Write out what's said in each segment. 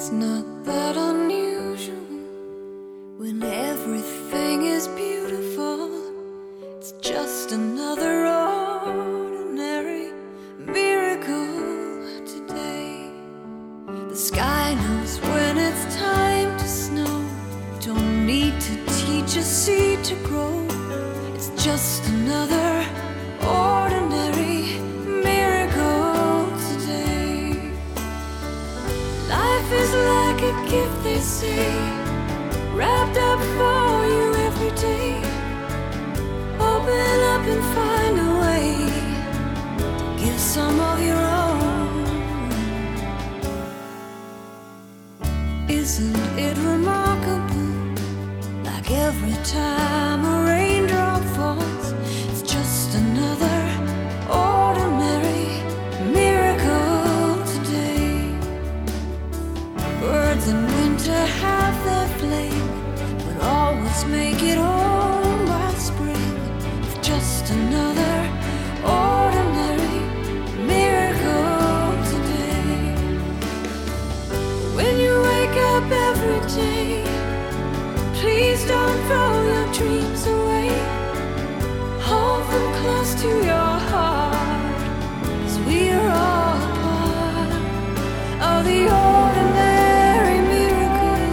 It's not that unusual when everything is beautiful. It's just another ordinary miracle today. The sky knows when it's time to snow. Don't need to teach a seed to grow. It's just another ordinary miracle today. Life is like a gift, they say, wrapped up for you every day. Open up and find a way to give some of your own. Isn't it remarkable? Like every time a raindrop falls, it's just another ordinary miracle today. Birds in winter have their flame, but always make it home by spring. It's just another ordinary miracle today. When you wake up every day, please don't throw your dreams away. Hold them close to your heart, 'cause we are all part of the ordinary miracle.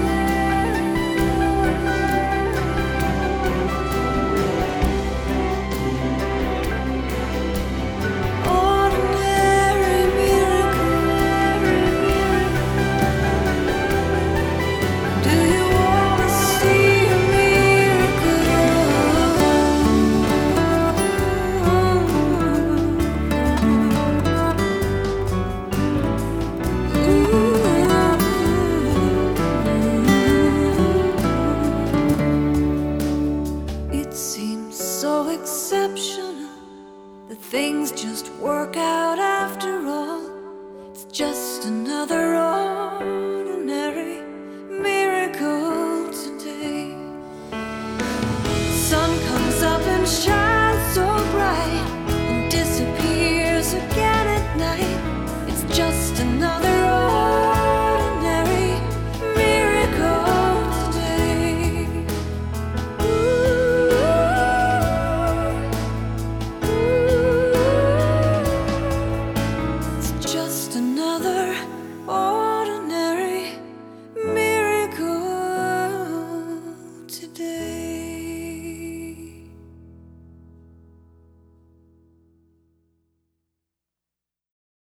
Ordinary miracle. Do you want to see a It seems so exceptional that things just work out after all. It's just another